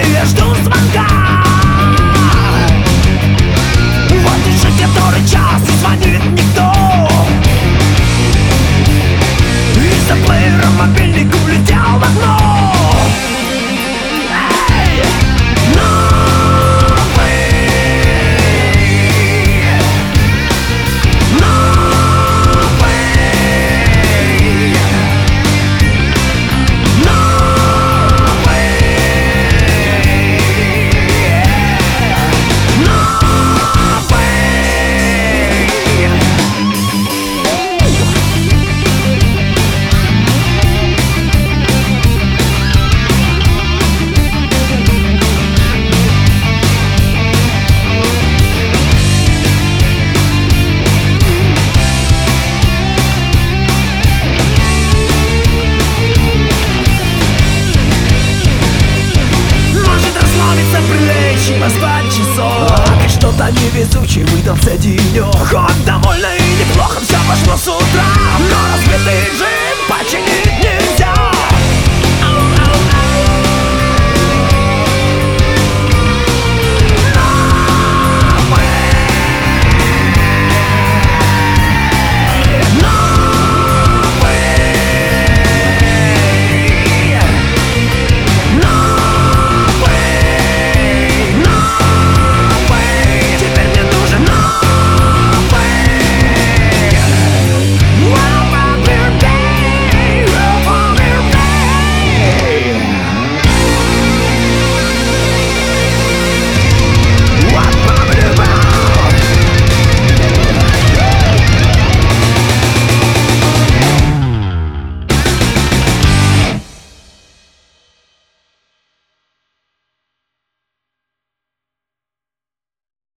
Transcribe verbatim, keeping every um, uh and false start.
я жду звонка. Вот уже который час и звонит никто. Из-за плеера мобильник улетел в окно. Поспать часов, а ты что-то невезучий, выдался денек. Хоть довольно и неплохо все пошло с утра, но разбитый джип починил.